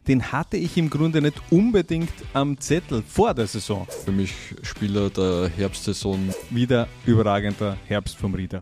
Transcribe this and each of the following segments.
den hatte ich im Grunde nicht unbedingt am Zettel vor der Saison. Für mich Spieler der Herbstsaison. Wieder überragender Herbst vom Rieder.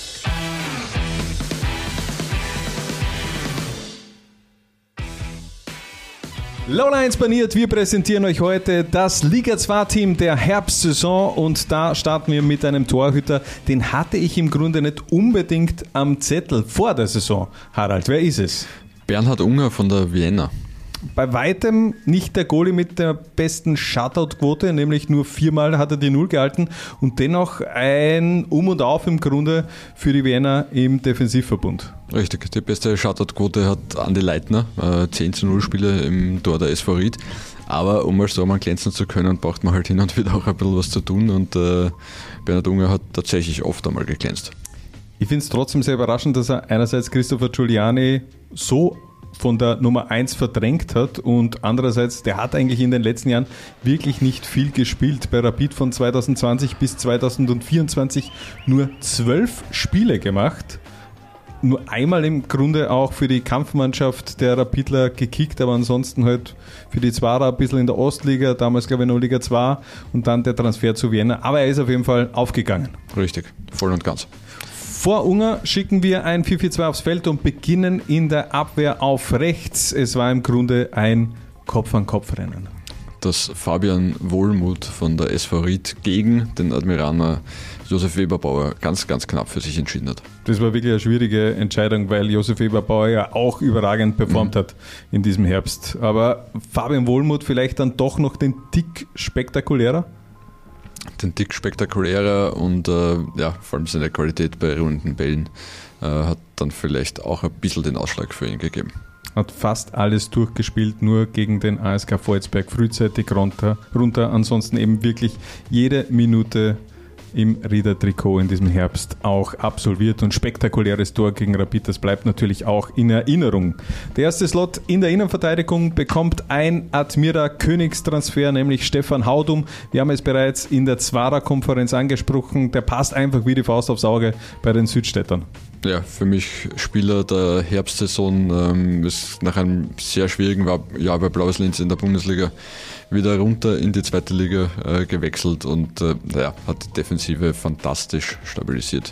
Lowlines baniert, wir präsentieren euch heute das Liga 2-Team der Herbstsaison und da starten wir mit einem Torhüter, den hatte ich im Grunde nicht unbedingt am Zettel vor der Saison. Harald, wer ist es? Bernhard Unger von der Vienna. Bei weitem nicht der Goalie mit der besten Shutout-Quote, nämlich nur 4-mal hat er die 0 gehalten und dennoch ein Um und Auf im Grunde für die Vienna im Defensivverbund. Richtig, die beste Shutout-Quote hat Andi Leitner, 10-0 Spiele im Tor der SV Ried. Aber um als Tormann glänzen zu können, braucht man halt hin und wieder auch ein bisschen was zu tun und Bernhard Unger hat tatsächlich oft einmal geglänzt. Ich finde es trotzdem sehr überraschend, dass er einerseits Christopher Giuliani so von der Nummer 1 verdrängt hat und andererseits, der hat eigentlich in den letzten Jahren wirklich nicht viel gespielt. Bei Rapid von 2020 bis 2024 nur 12 Spiele gemacht. Nur einmal im Grunde auch für die Kampfmannschaft der Rapidler gekickt, aber ansonsten halt für die Zwarer ein bisschen in der Ostliga, damals glaube ich noch Liga 2 und dann der Transfer zu Vienna. Aber er ist auf jeden Fall aufgegangen. Richtig, voll und ganz. Vor Unger schicken wir ein 4-4-2 aufs Feld und beginnen in der Abwehr auf rechts. Es war im Grunde ein Kopf-an-Kopf-Rennen. Das Fabian Wohlmuth von der SV Ried gegen den Admiraner Josef Weberbauer ganz, ganz knapp für sich entschieden hat. Das war wirklich eine schwierige Entscheidung, weil Josef Weberbauer ja auch überragend performt hat in diesem Herbst. Aber Fabian Wohlmuth vielleicht dann doch noch den Tick spektakulärer? Den Tick spektakulärer und vor allem seine Qualität bei runden Bällen hat dann vielleicht auch ein bisschen den Ausschlag für ihn gegeben. Hat fast alles durchgespielt, nur gegen den ASK Volzberg frühzeitig runter. Ansonsten eben wirklich jede Minute im Rieder-Trikot in diesem Herbst auch absolviert und spektakuläres Tor gegen Rapid, das bleibt natürlich auch in Erinnerung. Der erste Slot in der Innenverteidigung bekommt ein Admira Königstransfer, nämlich Stefan Haudum. Wir haben es bereits in der Zwarer-Konferenz angesprochen, der passt einfach wie die Faust aufs Auge bei den Südstädtern. Ja, für mich Spieler der Herbstsaison, ist nach einem sehr schwierigen Jahr bei Blaues Linz in der Bundesliga wieder runter in die zweite Liga gewechselt und hat die Defensive fantastisch stabilisiert.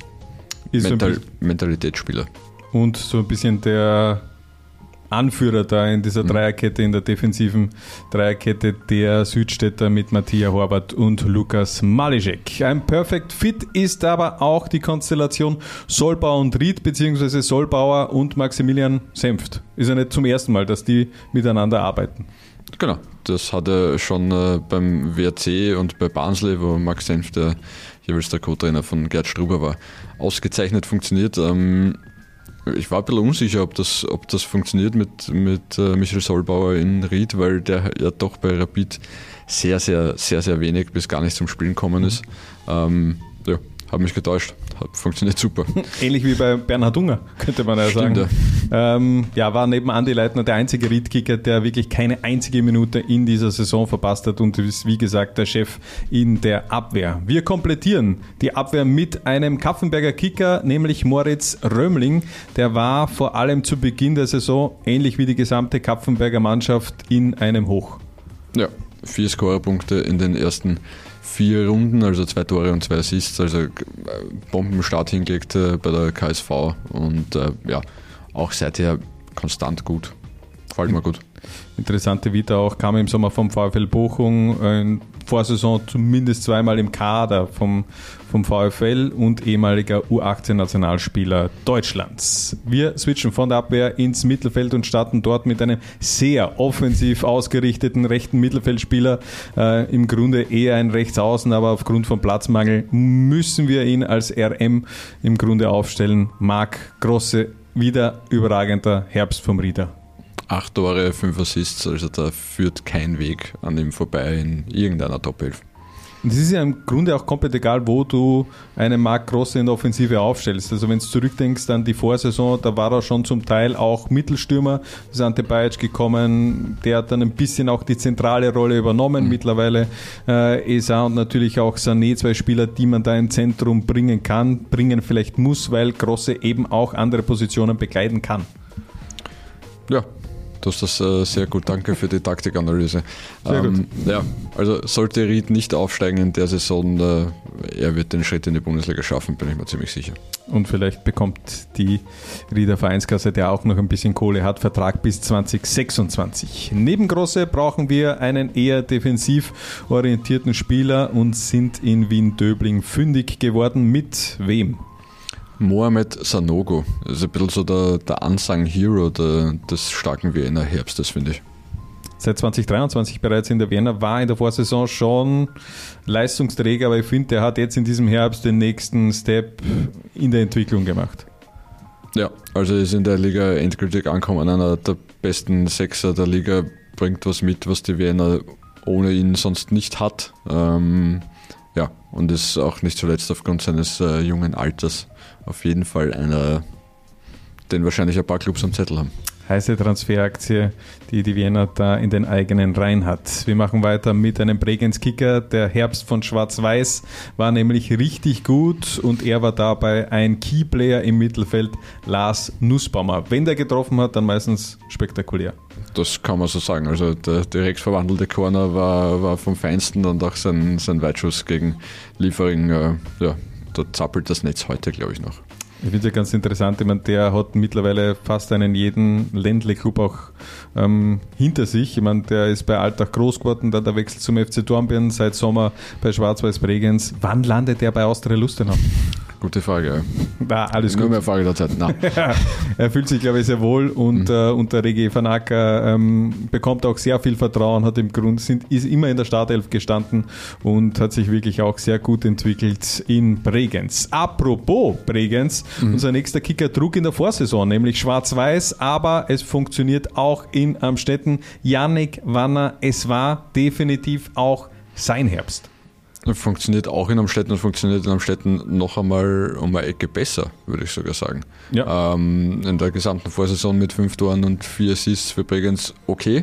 Mentalitätsspieler. Und so ein bisschen der Anführer da in dieser Dreierkette, in der defensiven Dreierkette der Südstädter mit Matthias Horvath und Lukas Mališek. Ein Perfect Fit ist aber auch die Konstellation Solbauer und Ried, beziehungsweise Solbauer und Maximilian Senft. Ist ja nicht zum ersten Mal, dass die miteinander arbeiten. Genau, das hat er schon beim WRC und bei Barnsley, wo Max Senf jeweils der Co-Trainer von Gerd Struber war, ausgezeichnet funktioniert. Ich war ein bisschen unsicher, ob das funktioniert mit Michael Solbauer in Ried, weil der ja doch bei Rapid sehr, sehr, sehr, sehr wenig bis gar nicht zum Spielen gekommen ist. Habe mich getäuscht. Funktioniert super. Ähnlich wie bei Bernhard Unger, könnte man ja sagen. Ja. War neben Andi Leitner der einzige Ried-Kicker, der wirklich keine einzige Minute in dieser Saison verpasst hat und ist, wie gesagt, der Chef in der Abwehr. Wir komplettieren die Abwehr mit einem Kapfenberger Kicker, nämlich Moritz Römling. Der war vor allem zu Beginn der Saison, ähnlich wie die gesamte Kapfenberger Mannschaft, in einem Hoch. Ja, 4 Scorerpunkte in den ersten 4 Runden, also 2 Tore und 2 Assists, also Bombenstart hingelegt bei der KSV und auch seither konstant gut. Gefällt mir gut. Interessante Vita auch, kam im Sommer vom VfL Bochum, in Vorsaison zumindest 2-mal im Kader vom VfL und ehemaliger U18-Nationalspieler Deutschlands. Wir switchen von der Abwehr ins Mittelfeld und starten dort mit einem sehr offensiv ausgerichteten rechten Mittelfeldspieler. Im Grunde eher ein Rechtsaußen, aber aufgrund von Platzmangel müssen wir ihn als RM im Grunde aufstellen. Marc Grosse, wieder überragender Herbst vom Rieder. 8 Tore, 5 Assists, also da führt kein Weg an ihm vorbei in irgendeiner Top-11. Und es ist ja im Grunde auch komplett egal, wo du einen Marc Grosse in der Offensive aufstellst. Also wenn du zurückdenkst an die Vorsaison, da war er schon zum Teil auch Mittelstürmer, ist Ante Bajic gekommen, der hat dann ein bisschen auch die zentrale Rolle übernommen. Mittlerweile Esa und natürlich auch Sané, 2 Spieler, die man da ins Zentrum bringen kann, bringen vielleicht muss, weil Grosse eben auch andere Positionen bekleiden kann. Ja, du hast das sehr gut, danke für die Taktikanalyse. Sehr gut. Ja, also sollte Ried nicht aufsteigen in der Saison, er wird den Schritt in die Bundesliga schaffen, bin ich mir ziemlich sicher. Und vielleicht bekommt die Rieder Vereinskasse, der auch noch ein bisschen Kohle hat, Vertrag bis 2026. Neben Grosse brauchen wir einen eher defensiv orientierten Spieler und sind in Wien-Döbling fündig geworden. Mit wem? Mohamed Sanogo, das ist ein bisschen so der Unsung Hero des starken Wiener Herbstes, finde ich. Seit 2023 bereits in der Wiener, war in der Vorsaison schon Leistungsträger, aber ich finde, der hat jetzt in diesem Herbst den nächsten Step in der Entwicklung gemacht. Ja, also ist in der Liga endgültig angekommen, einer der besten Sechser der Liga, bringt was mit, was die Wiener ohne ihn sonst nicht hat. Ja, und ist auch nicht zuletzt aufgrund seines jungen Alters auf jeden Fall einer, den wahrscheinlich ein paar Clubs am Zettel haben. Heiße Transferaktie, die Wiener da in den eigenen Reihen hat. Wir machen weiter mit einem Bregenz-Kicker. Der Herbst von Schwarz-Weiß war nämlich richtig gut und er war dabei ein Keyplayer im Mittelfeld, Lars Nussbaumer. Wenn der getroffen hat, dann meistens spektakulär. Das kann man so sagen. Also der direkt verwandelte Corner war vom Feinsten und auch sein Weitschuss gegen Liefering, ja, da zappelt das Netz heute, glaube ich, noch. Ich finde es ja ganz interessant, ich meine, der hat mittlerweile fast jeden Ländle-Club auch hinter sich. Ich meine, der ist bei Altach groß geworden, dann der Wechsel zum FC Dornbirn, seit Sommer bei Schwarz-Weiß Bregenz. Wann landet der bei Austria Lustenau? Gute Frage. Na, alles gut. Nur mehr Frage der Zeit. Nein. Er fühlt sich, glaube ich, sehr wohl und unter Regie van Acker bekommt auch sehr viel Vertrauen, hat im Grund ist immer in der Startelf gestanden und hat sich wirklich auch sehr gut entwickelt in Bregenz. Apropos Bregenz, unser nächster Kicker trug in der Vorsaison, nämlich Schwarz-Weiß, aber es funktioniert auch in Amstetten. Yannick Wanner, es war definitiv auch sein Herbst. Funktioniert auch in Amstetten und funktioniert in Amstetten noch einmal um eine Ecke besser, würde ich sogar sagen. Ja. In der gesamten Vorsaison mit 5 Toren und 4 Assists für Bregenz okay.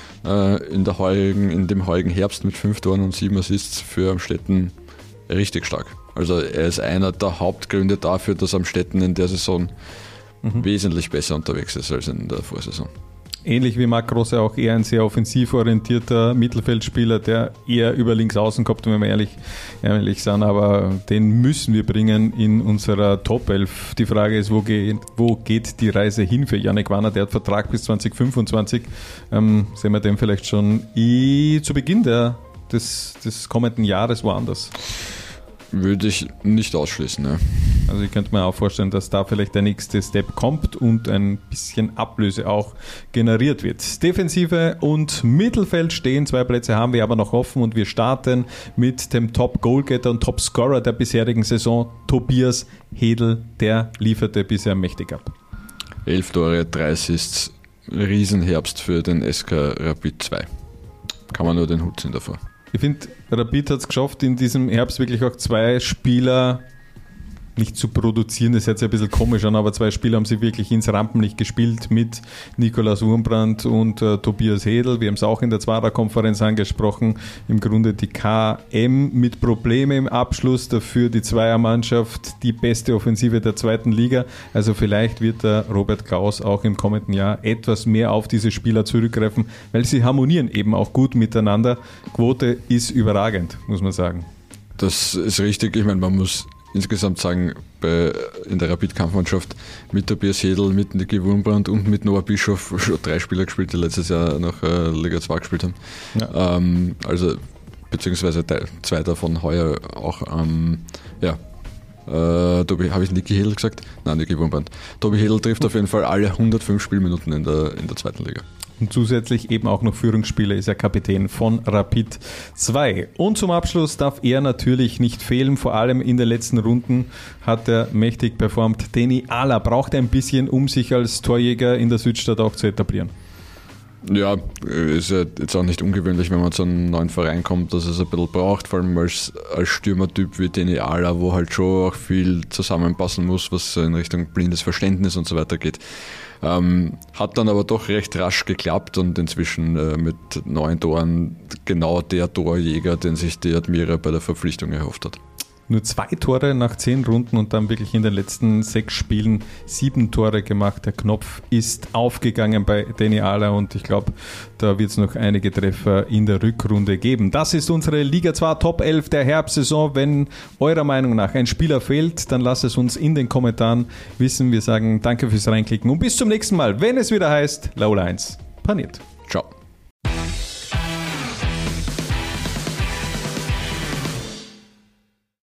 In dem heurigen Herbst mit 5 Toren und 7 Assists für Amstetten richtig stark. Also er ist einer der Hauptgründe dafür, dass Amstetten in der Saison wesentlich besser unterwegs ist als in der Vorsaison. Ähnlich wie Marc Grosse auch eher ein sehr offensiv orientierter Mittelfeldspieler, der eher über links außen kommt, wenn wir ehrlich sind, aber den müssen wir bringen in unserer Top 11. Die Frage ist, wo geht die Reise hin für Yannick Wanner? Der hat Vertrag bis 2025. Sehen wir den vielleicht schon zu Beginn des kommenden Jahres woanders? Würde ich nicht ausschließen, ne? Also ich könnte mir auch vorstellen, dass da vielleicht der nächste Step kommt und ein bisschen Ablöse auch generiert wird. Defensive und Mittelfeld stehen, 2 Plätze haben wir aber noch offen und wir starten mit dem Top-Goalgetter und Top-Scorer der bisherigen Saison, Tobias Hedl, der lieferte bisher mächtig ab. 11 Tore, 3 Assists, Riesenherbst für den SK Rapid 2. Kann man nur den Hut ziehen davor. Ich finde, Rapid hat es geschafft, in diesem Herbst wirklich auch 2 Spieler nicht zu produzieren, das hört sich ein bisschen komisch an, aber 2 Spieler haben sie wirklich ins Rampenlicht gespielt mit Nikolaus Wurmbrand und Tobias Hedl. Wir haben es auch in der Zwarer-Konferenz angesprochen. Im Grunde die KM mit Problemen im Abschluss, dafür die Zweiermannschaft die beste Offensive der 2. Liga. Also vielleicht wird der Robert Klaus auch im kommenden Jahr etwas mehr auf diese Spieler zurückgreifen, weil sie harmonieren eben auch gut miteinander. Quote ist überragend, muss man sagen. Das ist richtig. Ich meine, man muss insgesamt sagen, in der Rapid-Kampfmannschaft mit Tobias Hedl, mit Niki Wurmbrand und mit Noah Bischof schon 3 Spieler gespielt, die letztes Jahr noch Liga 2 gespielt haben. Ja. Also beziehungsweise 2 davon heuer auch. Habe ich Niki Hedl gesagt? Nein, Niki Wurmbrand. Tobi Hedl trifft auf jeden Fall alle 105 Spielminuten in der 2. Liga. Und zusätzlich eben auch noch Führungsspieler, ist er Kapitän von Rapid 2. Und zum Abschluss darf er natürlich nicht fehlen, vor allem in den letzten Runden hat er mächtig performt. Deni Ala braucht ein bisschen, um sich als Torjäger in der Südstadt auch zu etablieren. Ja, ist ja jetzt auch nicht ungewöhnlich, wenn man zu einem neuen Verein kommt, dass es ein bisschen braucht, vor allem als Stürmertyp wie Deni Ala, wo halt schon auch viel zusammenpassen muss, was in Richtung blindes Verständnis und so weiter geht. Hat dann aber doch recht rasch geklappt und inzwischen mit 9 Toren genau der Torjäger, den sich die Admira bei der Verpflichtung erhofft hat. nur 2 Tore nach 10 Runden und dann wirklich in den letzten 6 Spielen 7 Tore gemacht. Der Knopf ist aufgegangen bei Danny Ahler und ich glaube, da wird es noch einige Treffer in der Rückrunde geben. Das ist unsere Liga 2 Top 11 der Herbstsaison. Wenn eurer Meinung nach ein Spieler fehlt, dann lasst es uns in den Kommentaren wissen. Wir sagen danke fürs Reinklicken und bis zum nächsten Mal, wenn es wieder heißt Laula 1 paniert. Ciao.